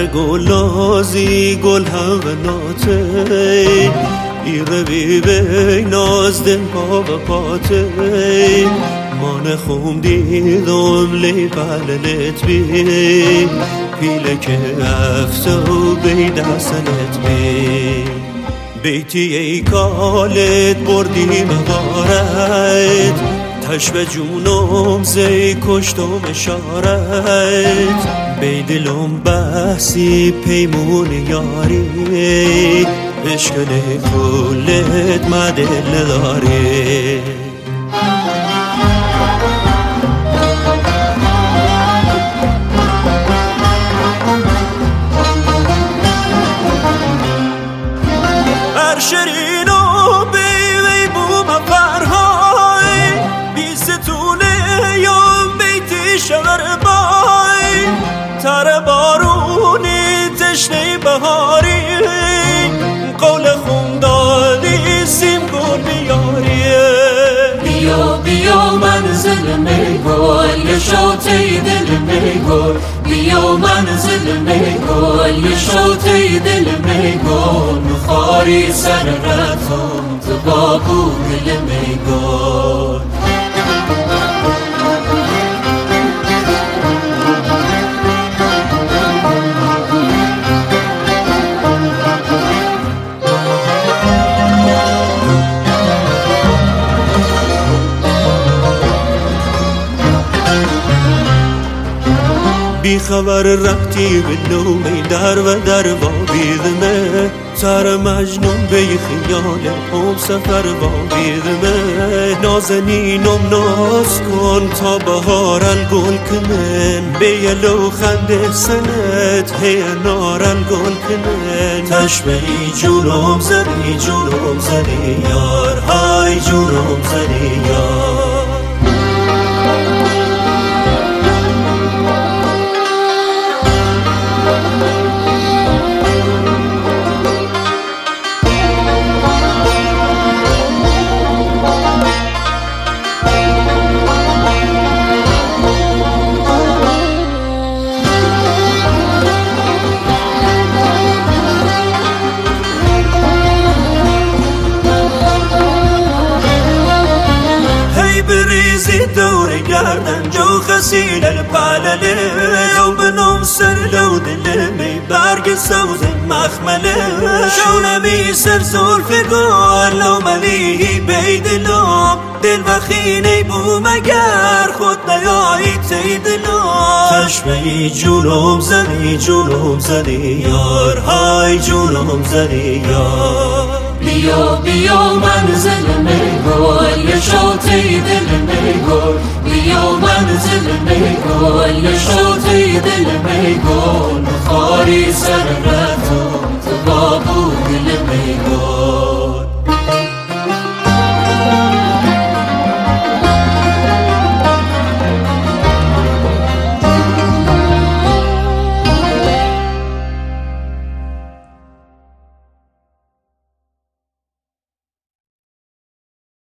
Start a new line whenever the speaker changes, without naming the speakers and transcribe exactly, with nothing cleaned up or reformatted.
گل نازی گل هم ناته ایره بی بی ناز دل پا و پاته من خون دیدم لی پللت بی پیله که افته و بی دستنت بی بیتی ای کالت بردی مغارت تشبه جونم زی کشتم اشارت بی دلم بحثی پیمون یاری عشق کلت مدل داری شیرین و بیوی بوم فرهای بی ستونه یا بیتی شغر بای تر بارونی تشنی بهاری قول خوندالی سیم گل بیاری
بیا بیا منزل میگل یه شاطی دل میگل بیا منزل میگل یه شاطی دل میگل خاری سر رفتم تو بابو دل میگل
بی خبر رفتی به نومی در و در با بیدمه سر مجنون به خیال هم سفر با بیدمه نازنینم ناز کن تا بهارن گل کنن به یلو خنده سنت هی نارن گل کنن تشبهی جونم زدی جونم زدی یار های جونم زدی یار بریزی دور گردن جو خسیل الپلله لو بنام سر لو دلمی برگ سوز مخمله شونمی سر زلف گل لو ملیهی بی دلم دل وخینی بو مگر خود نیایی تی دلم تشبهی جونم زدی جونم زدی یار های جونم زدی یار
بیا بیا منزل میگل یه شاطی دل میگل بیا منزل میگل یه شاطی دل میگل خاری سر